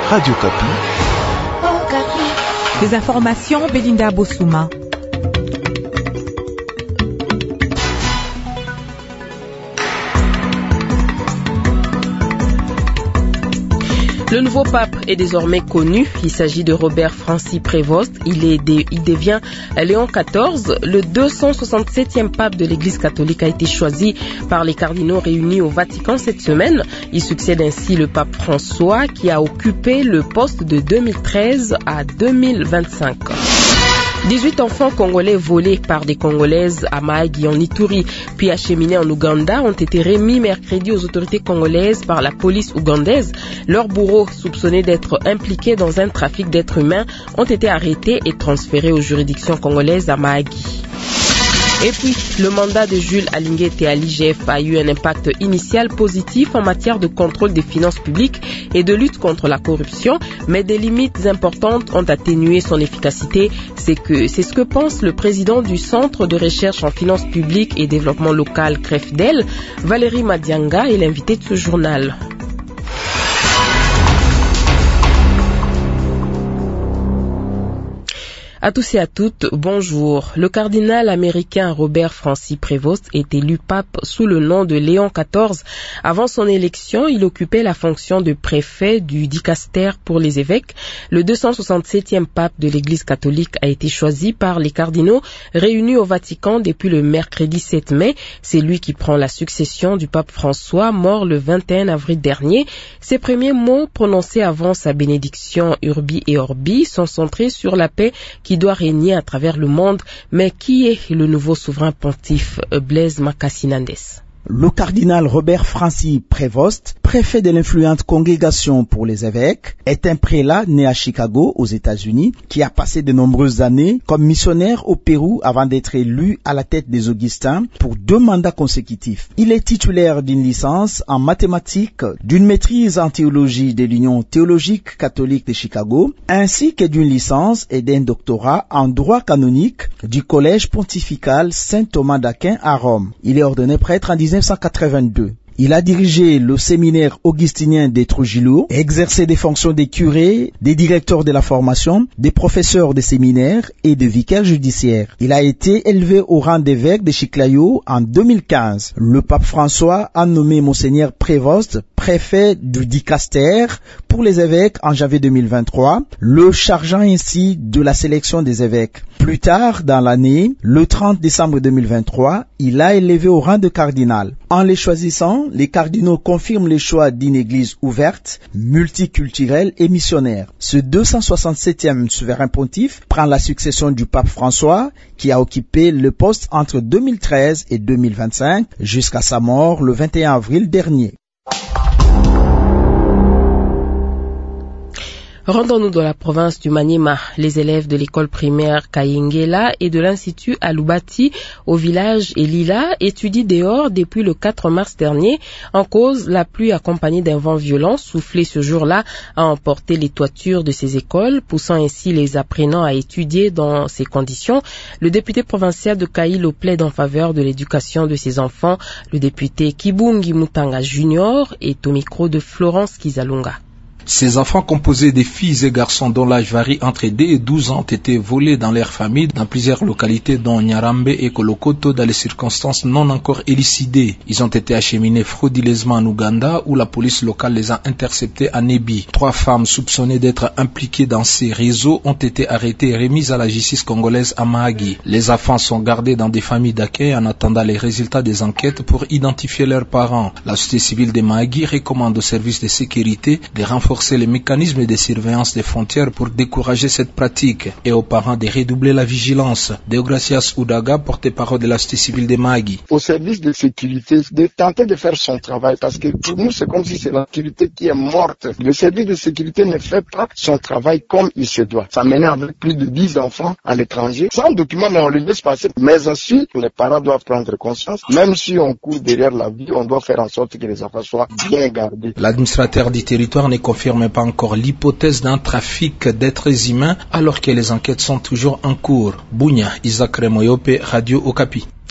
Radio Kapi. Des informations, Belinda Bossouma. Le nouveau pape est désormais connu. Il s'agit de Robert Francis Prévost. Il devient Léon XIV. Le 267e pape de l'Église catholique a été choisi par les cardinaux réunis au Vatican cette semaine. Il succède ainsi le pape François qui a occupé le poste de 2013 à 2025. 18 enfants congolais volés par des Congolaises à Mahagi en Ituri puis acheminés en Ouganda ont été remis mercredi aux autorités congolaises par la police ougandaise. Leurs bourreaux, soupçonnés d'être impliqués dans un trafic d'êtres humains, ont été arrêtés et transférés aux juridictions congolaises à Mahagi. Et puis, le mandat de Jules Alinguete à l'IGF a eu un impact initial positif en matière de contrôle des finances publiques et de lutte contre la corruption, mais des limites importantes ont atténué son efficacité. C'est ce que pense le président du Centre de recherche en finances publiques et développement local CREFDEL, Valérie Madianga, est l'invité de ce journal. À tous et à toutes, bonjour. Le cardinal américain Robert Francis Prévost est élu pape sous le nom de Léon XIV. Avant son élection, il occupait la fonction de préfet du dicaster pour les évêques. Le 267e pape de l'Église catholique a été choisi par les cardinaux réunis au Vatican depuis le mercredi 7 mai. C'est lui qui prend la succession du pape François, mort le 21 avril dernier. Ses premiers mots prononcés avant sa bénédiction Urbi et Orbi sont centrés sur la paix qui doit régner à travers le monde. Mais qui est le nouveau souverain pontife Blaise Makassinandes? Le cardinal Robert Francis Prévost, préfet de l'influente congrégation pour les évêques, est un prélat né à Chicago, aux États-Unis, qui a passé de nombreuses années comme missionnaire au Pérou avant d'être élu à la tête des Augustins pour 2 mandats consécutifs. Il est titulaire d'une licence en mathématiques, d'une maîtrise en théologie de l'Union théologique catholique de Chicago, ainsi que d'une licence et d'un doctorat en droit canonique du Collège pontifical Saint-Thomas d'Aquin à Rome. Il est ordonné prêtre en 1982. Il a dirigé le séminaire augustinien des Trujillo, exercé des fonctions de curé, des directeurs de la formation, des professeurs de séminaire et de vicaires judiciaires. Il a été élevé au rang d'évêque de Chiclayo en 2015. Le pape François a nommé Monseigneur Prévost préfet du dicaster pour les évêques en janvier 2023, le chargeant ainsi de la sélection des évêques. Plus tard dans l'année, le 30 décembre 2023, il a élevé au rang de cardinal. En les choisissant, les cardinaux confirment le choix d'une église ouverte, multiculturelle et missionnaire. Ce 267e souverain pontife prend la succession du pape François, qui a occupé le poste entre 2013 et 2025, jusqu'à sa mort le 21 avril dernier. Rendons-nous dans la province du Maniema. Les élèves de l'école primaire Kayengela et de l'institut Alubati au village Elila étudient dehors depuis le 4 mars dernier. En cause, la pluie accompagnée d'un vent violent soufflé ce jour-là a emporté les toitures de ces écoles, poussant ainsi les apprenants à étudier dans ces conditions. Le député provincial de Kailo plaide en faveur de l'éducation de ses enfants. Le député Kibungi Mutanga Junior est au micro de Florence Kizalunga. Ces enfants composés de filles et garçons dont l'âge varie entre 2 et 12 ans ont été volés dans leur famille dans plusieurs localités dont Nyarambe et Kolokoto dans les circonstances non encore élucidées. Ils ont été acheminés frauduleusement en Ouganda où la police locale les a interceptés à Nebi. 3 femmes soupçonnées d'être impliquées dans ces réseaux ont été arrêtées et remises à la justice congolaise à Mahagi. Les enfants sont gardés dans des familles d'accueil en attendant les résultats des enquêtes pour identifier leurs parents. La société civile de Mahagi recommande aux services de sécurité de renforcer les mécanismes de surveillance des frontières pour décourager cette pratique et aux parents de redoubler la vigilance. Deogracias Oudaga, porte-parole de la société civile de Mahagi. Au service de sécurité, de tenter de faire son travail parce que pour nous c'est comme si c'est la sécurité qui est morte. Le service de sécurité ne fait pas son travail comme il se doit. Ça mène avec plus de 10 enfants à l'étranger. Sans document, mais on les laisse passer. Mais ensuite, les parents doivent prendre conscience. Même si on court derrière la vie, on doit faire en sorte que les enfants soient bien gardés. L'administrateur du territoire ne confirme pas encore l'hypothèse d'un trafic d'êtres humains alors que les enquêtes sont toujours en cours. Bunya, Isaac Remoyope, Radio Okapi.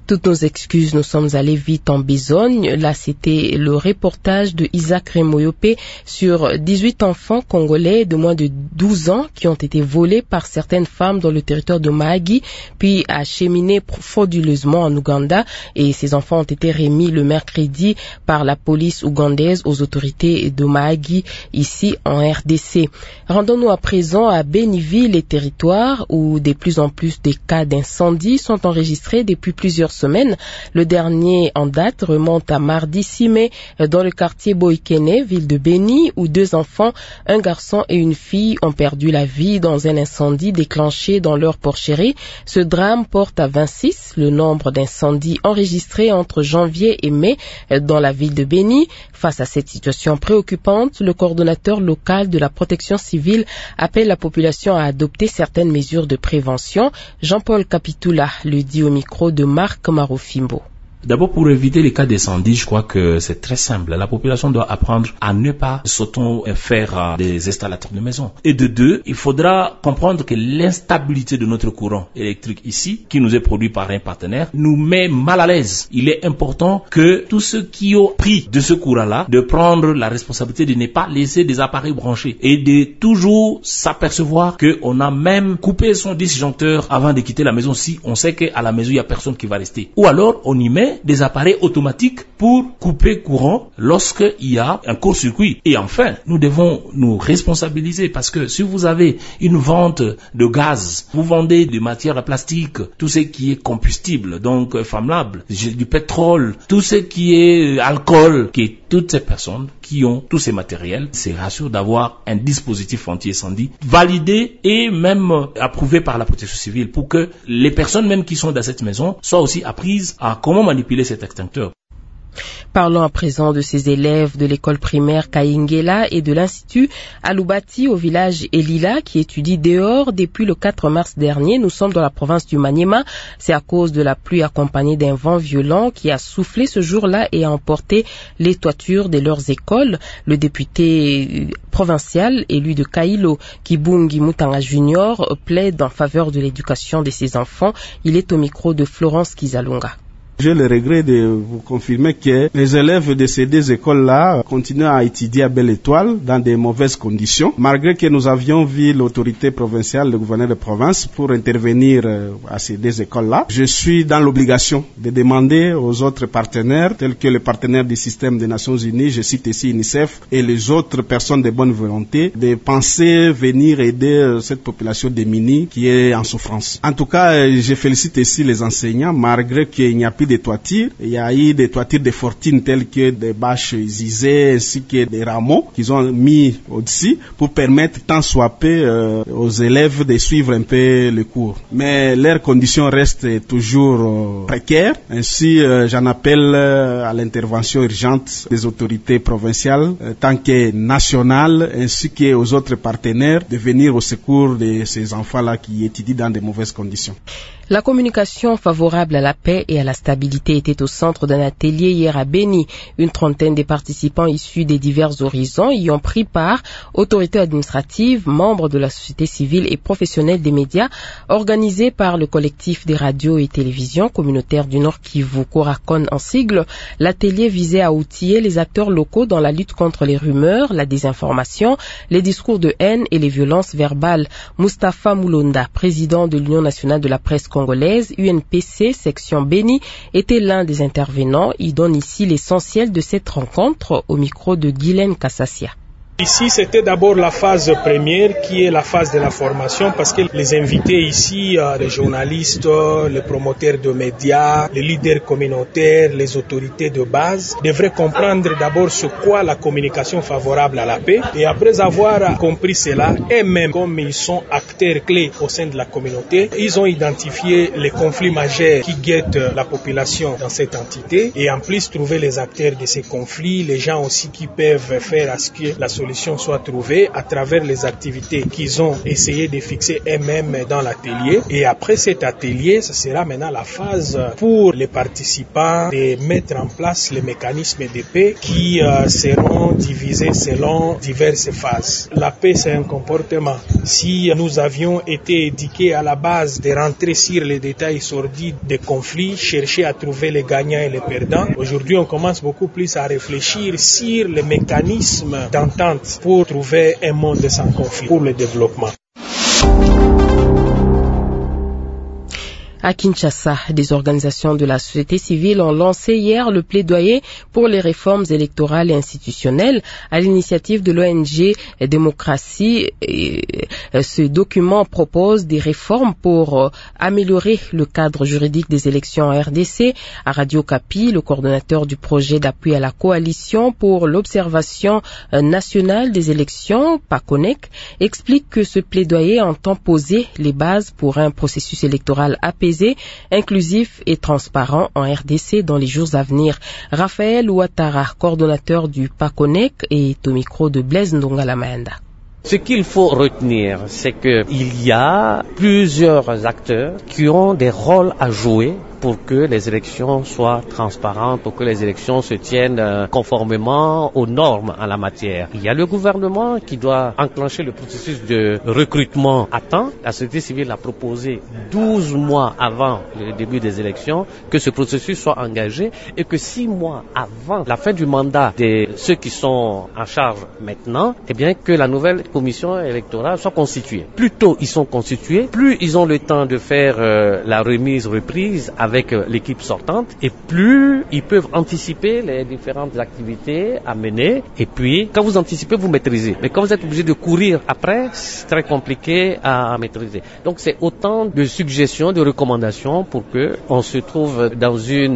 Toutes nos excuses, nous sommes allés vite en besogne. Là, c'était le reportage de Isaac Remoyope sur 18 enfants congolais de moins de 12 ans qui ont été volés par certaines femmes dans le territoire de Mahagi, puis acheminés frauduleusement en Ouganda. Et ces enfants ont été remis le mercredi par la police ougandaise aux autorités de Mahagi, ici en RDC. Rendons-nous à présent à Béniville et territoires où de plus en plus de cas d'incendie sont enregistrés depuis plusieurs semaines. Le dernier en date remonte à mardi 6 mai dans le quartier Boikene, ville de Béni, où 2 enfants, un garçon et une fille, ont perdu la vie dans un incendie déclenché dans leur porcherie. Ce drame porte à 26 le nombre d'incendies enregistrés entre janvier et mai dans la ville de Béni. Face à cette situation préoccupante, le coordonnateur local de la protection civile appelle la population à adopter certaines mesures de prévention. Jean-Paul Capitula le dit au micro de Marc Marofimbo. D'abord, pour éviter les cas d'incendie, je crois que c'est très simple. La population doit apprendre à ne pas s'auto-faire des installateurs de maison. Et de deux, il faudra comprendre que l'instabilité de notre courant électrique ici, qui nous est produit par un partenaire, nous met mal à l'aise. Il est important que tous ceux qui ont pris de ce courant-là, de prendre la responsabilité de ne pas laisser des appareils branchés et de toujours s'apercevoir qu'on a même coupé son disjoncteur avant de quitter la maison si on sait qu'à la maison, il n'y a personne qui va rester. Ou alors, on y met des appareils automatiques pour couper courant lorsqu'il y a un court-circuit. Et enfin, nous devons nous responsabiliser parce que si vous avez une vente de gaz, vous vendez des matières plastiques, tout ce qui est combustible, donc flammable, du pétrole, tout ce qui est alcool, qui est toutes ces personnes qui ont tous ces matériels, c'est rassurant d'avoir un dispositif anti-incendie validé et même approuvé par la protection civile pour que les personnes même qui sont dans cette maison soient aussi apprises à comment manipuler cet extincteur. Parlons à présent de ces élèves de l'école primaire Kaingela et de l'institut Aloubati au village Elila qui étudient dehors depuis le 4 mars dernier. Nous sommes dans la province du Maniema. C'est à cause de la pluie accompagnée d'un vent violent qui a soufflé ce jour-là et a emporté les toitures de leurs écoles. Le député provincial élu de Kailo, Kibungi Mutanga Junior, plaide en faveur de l'éducation de ses enfants. Il est au micro de Florence Kizalunga. J'ai le regret de vous confirmer que les élèves de ces 2 écoles-là continuent à étudier à Belle Étoile dans des mauvaises conditions, malgré que nous avions vu l'autorité provinciale, le gouverneur de province, pour intervenir à ces 2 écoles-là. Je suis dans l'obligation de demander aux autres partenaires, tels que les partenaires du système des Nations Unies, je cite ici UNICEF, et les autres personnes de bonne volonté, de penser venir aider cette population démunie qui est en souffrance. En tout cas, je félicite ici les enseignants, malgré qu'il n'y a plus des toitures. Il y a eu des toitures de fortune telles que des bâches usées ainsi que des rameaux qu'ils ont mis au-dessus pour permettre tant soit peu aux élèves de suivre un peu le cours. Mais leurs conditions restent toujours précaires. Ainsi, j'en appelle à l'intervention urgente des autorités provinciales tant que nationales ainsi qu'aux autres partenaires de venir au secours de ces enfants-là qui étudient dans de mauvaises conditions. La communication favorable à la paix et à la stabilité était au centre d'un atelier hier à Béni. Une trentaine de participants issus des divers horizons y ont pris part, autorités administratives, membres de la société civile et professionnels des médias, organisés par le collectif des radios et télévisions communautaires du Nord Kivu, Korakon en sigle. L'atelier visait à outiller les acteurs locaux dans la lutte contre les rumeurs, la désinformation, les discours de haine et les violences verbales. Mustapha Moulonda, président de l'Union nationale de la presse congolaise, UNPC, section Béni, était l'un des intervenants. Il donne ici l'essentiel de cette rencontre au micro de Guylaine Kassassia. Ici, c'était d'abord la phase première qui est la phase de la formation parce que les invités ici, les journalistes, les promoteurs de médias, les leaders communautaires, les autorités de base devraient comprendre d'abord ce qu'est la communication favorable à la paix et après avoir compris cela, eux-mêmes, comme ils sont acteurs clés au sein de la communauté, ils ont identifié les conflits majeurs qui guettent la population dans cette entité et en plus trouver les acteurs de ces conflits, les gens aussi qui peuvent faire à ce que la solution solution soit trouvée à travers les activités qu'ils ont essayé de fixer eux-mêmes dans l'atelier. Et après cet atelier, ce sera maintenant la phase pour les participants de mettre en place les mécanismes de paix qui seront divisés selon diverses phases. La paix, c'est un comportement. Si nous avions été éduqués à la base de rentrer sur les détails sordides des conflits, chercher à trouver les gagnants et les perdants, aujourd'hui on commence beaucoup plus à réfléchir sur les mécanismes d'entente pour trouver un monde sans conflit pour le développement. À Kinshasa, des organisations de la société civile ont lancé hier le plaidoyer pour les réformes électorales et institutionnelles à l'initiative de l'ONG Démocratie. Ce document propose des réformes pour améliorer le cadre juridique des élections en RDC. À Radio Kapi, le coordonnateur du projet d'appui à la coalition pour l'observation nationale des élections, PACONEC, explique que ce plaidoyer entend poser les bases pour un processus électoral apaisé, inclusif et transparent en RDC dans les jours à venir. Raphaël Ouattara, coordonnateur du PACONEC, est au micro de Blaise Ndonga-Lamanda. Ce qu'il faut retenir, c'est qu'il y a plusieurs acteurs qui ont des rôles à jouer pour que les élections soient transparentes, pour que les élections se tiennent conformément aux normes en la matière. Il y a le gouvernement qui doit enclencher le processus de recrutement à temps. La société civile a proposé 12 mois avant le début des élections que ce processus soit engagé et que 6 mois avant la fin du mandat de ceux qui sont en charge maintenant, eh bien que la nouvelle commission électorale soit constituée. Plus tôt ils sont constitués, plus ils ont le temps de faire la remise-reprise avec l'équipe sortante et plus ils peuvent anticiper les différentes activités à mener. Et puis, quand vous anticipez, vous maîtrisez. Mais quand vous êtes obligé de courir après, c'est très compliqué à maîtriser. Donc, c'est autant de suggestions, de recommandations pour que on se trouve dans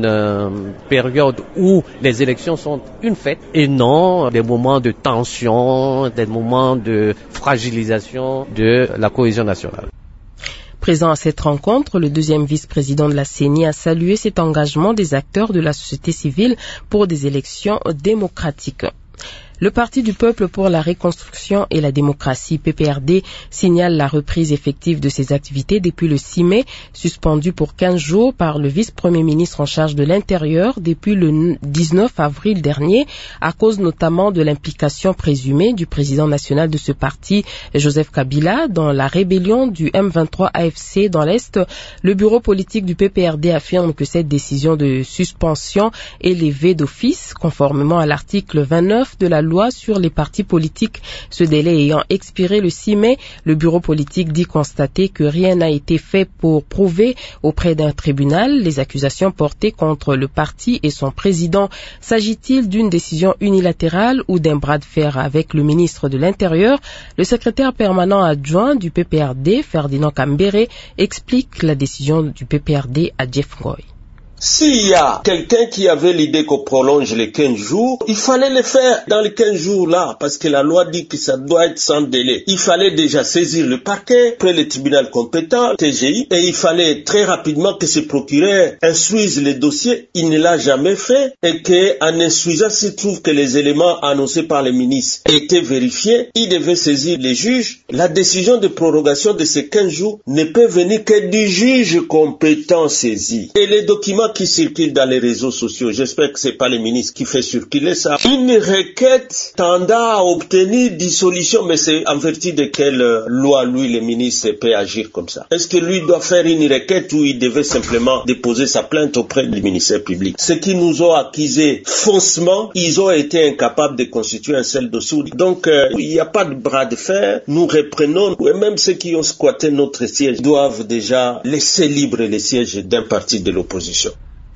une période où les élections sont une fête et non des moments de tension, des moments de fragilisation de la cohésion nationale. Présent à cette rencontre, le deuxième vice-président de la CENI a salué cet engagement des acteurs de la société civile pour des élections démocratiques. Le Parti du peuple pour la reconstruction et la démocratie, PPRD, signale la reprise effective de ses activités depuis le 6 mai, suspendu pour 15 jours par le vice-premier ministre en charge de l'Intérieur depuis le 19 avril dernier, à cause notamment de l'implication présumée du président national de ce parti, Joseph Kabila, dans la rébellion du M23 AFC dans l'Est. Le bureau politique du PPRD affirme que cette décision de suspension est levée d'office, conformément à l'article 29 de la loi sur les partis politiques. Ce délai ayant expiré le 6 mai, le bureau politique dit constater que rien n'a été fait pour prouver auprès d'un tribunal les accusations portées contre le parti et son président. S'agit-il d'une décision unilatérale ou d'un bras de fer avec le ministre de l'Intérieur? Le secrétaire permanent adjoint du PPRD, Ferdinand Kambere, explique la décision du PPRD à Jeff Ngoy. S'il y a quelqu'un qui avait l'idée qu'on prolonge les 15 jours, il fallait le faire dans les 15 jours-là, parce que la loi dit que ça doit être sans délai. Il fallait déjà saisir le parquet, après le tribunal compétent, TGI, et il fallait très rapidement que ce procureur instruise les dossiers. Il ne l'a jamais fait, et qu'en instruisant, s'il trouve que les éléments annoncés par les ministres étaient vérifiés, il devait saisir les juges. La décision de prorogation de ces 15 jours ne peut venir que du juge compétent saisi. Et les documents qui circulent dans les réseaux sociaux, j'espère que c'est pas le ministre qui fait circuler ça, une requête tendant à obtenir dissolution, mais c'est en vertu de quelle loi lui, le ministre, peut agir comme ça? Est-ce que lui doit faire une requête ou il devait simplement déposer sa plainte auprès du ministère public? Ceux qui nous ont accusés faussement, ils ont été incapables de constituer un seul dossier. Donc, il n'y a pas de bras de fer, nous reprenons, et même ceux qui ont squatté notre siège doivent déjà laisser libre les sièges d'un parti de l'opposition.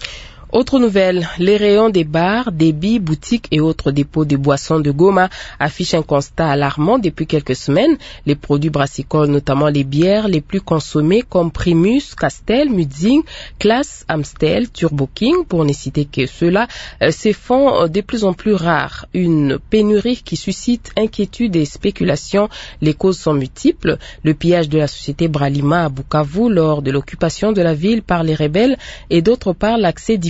Autre nouvelle, les rayons des bars, débits, boutiques et autres dépôts de boissons de Goma affichent un constat alarmant depuis quelques semaines. Les produits brassicoles, notamment les bières les plus consommées comme Primus, Castel, Mutzing, Class, Amstel, Turbo King, pour ne citer que ceux-là, se font de plus en plus rares. Une pénurie qui suscite inquiétude et spéculation. Les causes sont multiples. Le pillage de la société Bralima à Bukavu lors de l'occupation de la ville par les rebelles et d'autre part l'accès difficile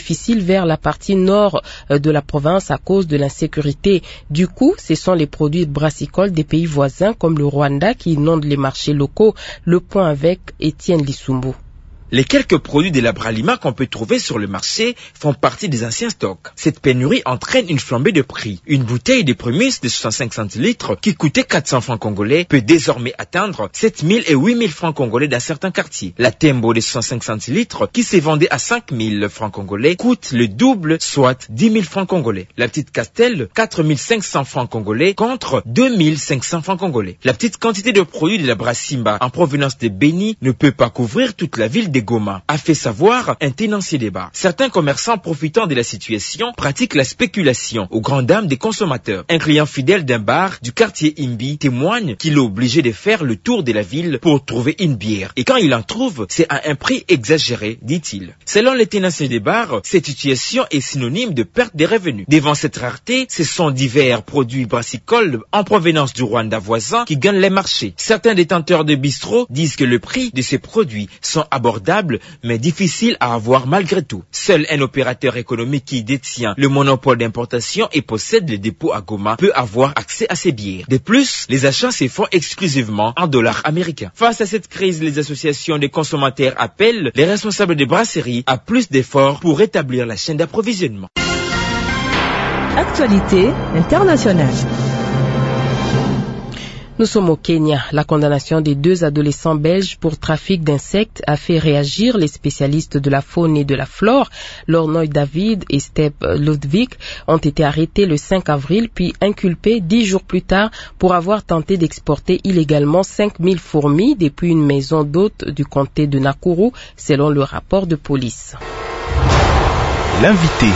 difficile vers la partie nord de la province à cause de l'insécurité. Du coup, ce sont les produits brassicoles des pays voisins comme le Rwanda qui inondent les marchés locaux. Le point avec Étienne Lissumbu. Les quelques produits de l'Abralima qu'on peut trouver sur le marché font partie des anciens stocks. Cette pénurie entraîne une flambée de prix. Une bouteille de prémisse de 65 centilitres qui coûtait 400 francs congolais peut désormais atteindre 7000 et 8000 francs congolais dans certains quartiers. La Tembo de 65 centilitres qui s'est vendue à 5000 francs congolais coûte le double, soit 10 000 francs congolais. La petite Castel, 4500 francs congolais contre 2500 francs congolais. La petite quantité de produits de la Brassimba en provenance de Béni ne peut pas couvrir toute la ville de Goma, a fait savoir un tenancier débat. Certains commerçants profitant de la situation pratiquent la spéculation aux grandes dames des consommateurs. Un client fidèle d'un bar du quartier Imbi témoigne qu'il est obligé de faire le tour de la ville pour trouver une bière. Et quand il en trouve, c'est à un prix exagéré, dit-il. Selon les tenanciers des bars, cette situation est synonyme de perte des revenus. Devant cette rareté, ce sont divers produits brassicoles en provenance du Rwanda voisin qui gagnent les marchés. Certains détenteurs de bistrots disent que le prix de ces produits sont abordables mais difficile à avoir malgré tout. Seul un opérateur économique qui détient le monopole d'importation et possède les dépôts à Goma peut avoir accès à ces bières. De plus, les achats se font exclusivement en dollars américains. Face à cette crise, les associations des consommateurs appellent les responsables des brasseries à plus d'efforts pour rétablir la chaîne d'approvisionnement. Actualité internationale. Nous sommes au Kenya. La condamnation des 2 adolescents belges pour trafic d'insectes a fait réagir les spécialistes de la faune et de la flore. Lornoy David et Step Ludwig ont été arrêtés le 5 avril puis inculpés 10 jours plus tard pour avoir tenté d'exporter illégalement 5000 fourmis depuis une maison d'hôte du comté de Nakuru, selon le rapport de police. L'invité.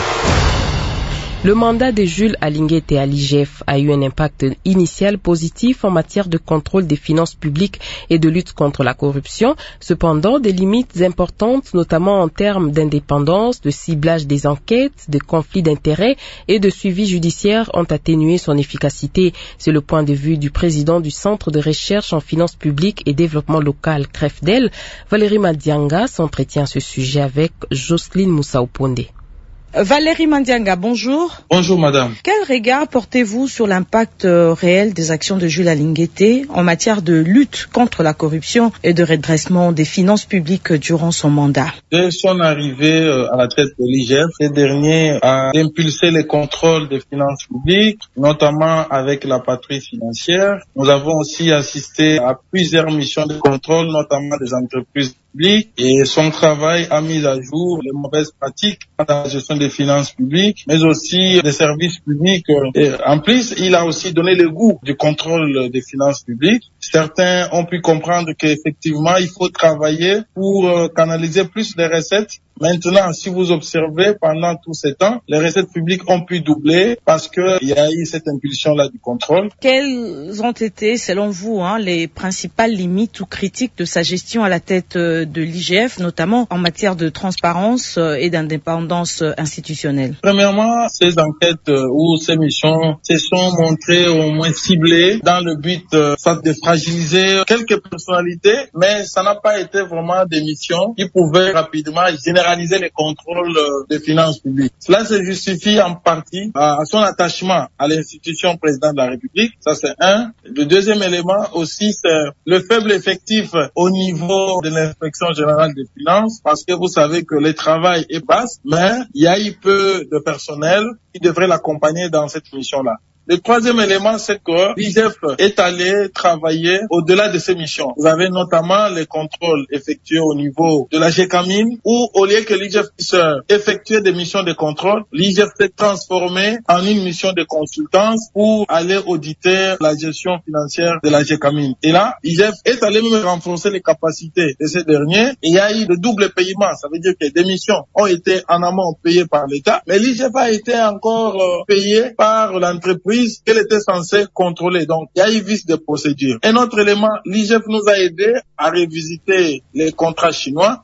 Le mandat de Jules Alinguete à l'IGF a eu un impact initial positif en matière de contrôle des finances publiques et de lutte contre la corruption. Cependant, des limites importantes, notamment en termes d'indépendance, de ciblage des enquêtes, de conflits d'intérêts et de suivi judiciaire ont atténué son efficacité. C'est le point de vue du président du Centre de recherche en finances publiques et développement local, CREFDEL. Valérie Madianga s'entretient à ce sujet avec Jocelyne Moussaoponde. Valérie Mandianga, bonjour. Bonjour madame. Quel regard portez-vous sur l'impact réel des actions de Jules Alinguete en matière de lutte contre la corruption et de redressement des finances publiques durant son mandat? Dès son arrivée à la tête de l'IGF, ce dernier a impulsé les contrôles des finances publiques, notamment avec la patrouille financière. Nous avons aussi assisté à plusieurs missions de contrôle, notamment des entreprises publiques, et son travail a mis à jour les mauvaises pratiques dans la gestion des finances publiques, mais aussi des services publics. Et en plus, il a aussi donné le goût du contrôle des finances publiques. Certains ont pu comprendre qu'effectivement, il faut travailler pour canaliser plus les recettes. Maintenant, si vous observez, pendant tous ces temps, les recettes publiques ont pu doubler parce qu'il y a eu cette impulsion-là du contrôle. Quelles ont été, selon vous, les principales limites ou critiques de sa gestion à la tête de l'IGF, notamment en matière de transparence et d'indépendance institutionnelle? Premièrement, ces enquêtes ou ces missions se sont montrées au moins ciblées dans le but de fragiliser quelques personnalités, mais ça n'a pas été vraiment des missions qui pouvaient rapidement généraliser les contrôles des finances publiques. Cela se justifie en partie à son attachement à l'institution président de la République. Ça, c'est un. Le deuxième élément aussi, c'est le faible effectif au niveau de l'inspection générale des finances, parce que vous savez que le travail est basse, mais il y a eu peu de personnel qui devrait l'accompagner dans cette mission-là. Le troisième élément, c'est que l'IGF est allé travailler au-delà de ses missions. Vous avez notamment les contrôles effectués au niveau de la GECAMIN, où au lieu que l'IGF puisse effectuer des missions de contrôle, l'IGF s'est transformé en une mission de consultance pour aller auditer la gestion financière de la GECAMIN. Et là, l'IGF est allé même renforcer les capacités de ces derniers. Et il y a eu de double paiement. Ça veut dire que des missions ont été en amont payées par l'État, mais l'IGF a été encore payé par l'entreprise qu'elle était censée contrôler. Donc, il y a eu vice de procédure. Un autre élément, l'IGF nous a aidé à revisiter les contrats chinois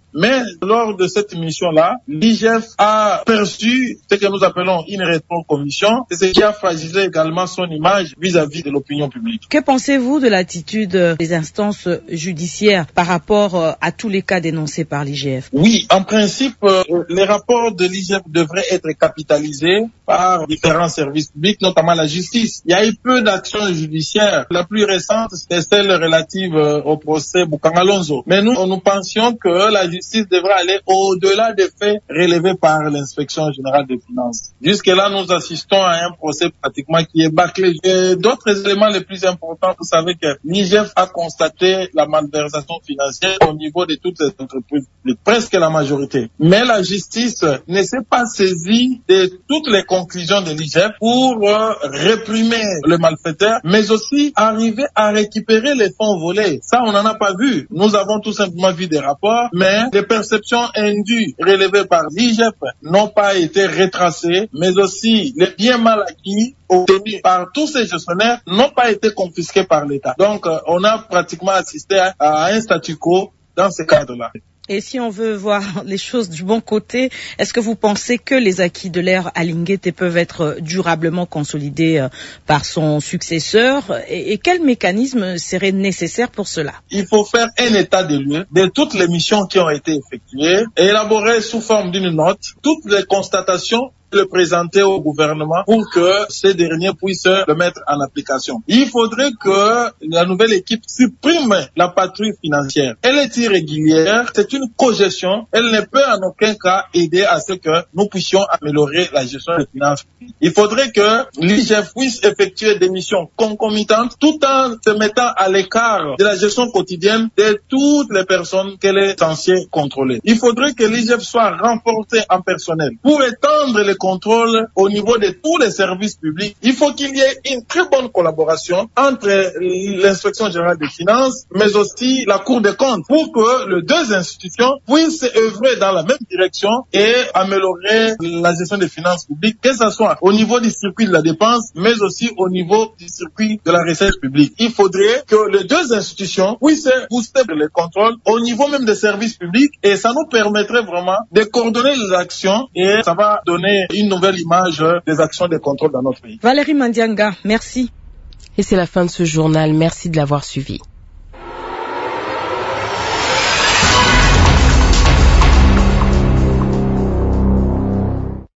Mais lors de cette mission-là, l'IGF a perçu ce que nous appelons une rétrocommission, et ce qui a fragilisé également son image vis-à-vis de l'opinion publique. Que pensez-vous de l'attitude des instances judiciaires par rapport à tous les cas dénoncés par l'IGF? Oui, en principe, les rapports de l'IGF devraient être capitalisés par différents services publics, notamment la justice. Il y a eu peu d'actions judiciaires. La plus récente, c'est celle relative au procès Boukangalonzo. Mais nous pensions que la justice devrait aller au-delà des faits relevés par l'inspection générale des finances. Jusque-là, nous assistons à un procès pratiquement qui est bâclé. Et d'autres éléments les plus importants, vous savez que l'IGF a constaté la malversation financière au niveau de toutes les entreprises, presque la majorité. Mais la justice ne s'est pas saisie de toutes les conclusions de l'IGF pour réprimer le malfaiteur, mais aussi arriver à récupérer les fonds volés. Ça, on n'en a pas vu. Nous avons tout simplement vu des rapports, mais les perceptions indues relevées par l'IGF n'ont pas été retracées, mais aussi les biens mal acquis obtenus par tous ces gestionnaires n'ont pas été confisqués par l'État. Donc, on a pratiquement assisté à un statu quo dans ce cadre-là. Et si on veut voir les choses du bon côté, est-ce que vous pensez que les acquis de l'ère Alinguete peuvent être durablement consolidés par son successeur? Et quel mécanisme serait nécessaire pour cela? Il faut faire un état des lieux de toutes les missions qui ont été effectuées et élaborer sous forme d'une note toutes les constatations, le présenter au gouvernement pour que ces derniers puissent le mettre en application. Il faudrait que la nouvelle équipe supprime la patrouille financière. Elle est irrégulière, c'est une cogestion, elle ne peut en aucun cas aider à ce que nous puissions améliorer la gestion des finances. Il faudrait que l'IGF puisse effectuer des missions concomitantes tout en se mettant à l'écart de la gestion quotidienne de toutes les personnes qu'elle est censée contrôler. Il faudrait que l'IGF soit renforcé en personnel pour étendre les contrôle au niveau de tous les services publics. Il faut qu'il y ait une très bonne collaboration entre l'inspection générale des finances, mais aussi la Cour des comptes, pour que les deux institutions puissent œuvrer dans la même direction et améliorer la gestion des finances publiques, que ce soit au niveau du circuit de la dépense, mais aussi au niveau du circuit de la recette publique. Il faudrait que les deux institutions puissent booster les contrôles au niveau même des services publics, et ça nous permettrait vraiment de coordonner les actions, et ça va donner une nouvelle image des actions de contrôle dans notre pays. Valérie Mandianga, merci. Et c'est la fin de ce journal. Merci de l'avoir suivi.